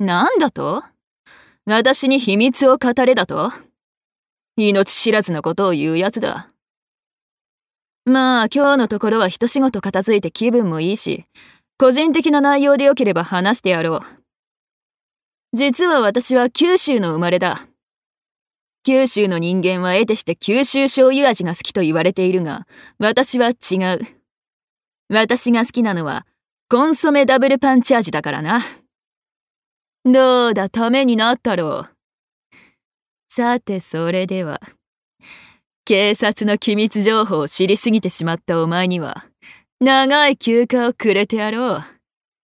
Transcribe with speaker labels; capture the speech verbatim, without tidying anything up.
Speaker 1: なんだと？私に秘密を語れだと？命知らずのことを言うやつだ。まあ今日のところは一仕事片付いて気分もいいし、個人的な内容でよければ話してやろう。実は私は九州の生まれだ。九州の人間は得てして九州醤油味が好きと言われているが、私は違う。私が好きなのはコンソメダブルパンチ味だからな。どうだ、ためになったろう。さてそれでは、警察の機密情報を知りすぎてしまったお前には長い休暇をくれてやろう。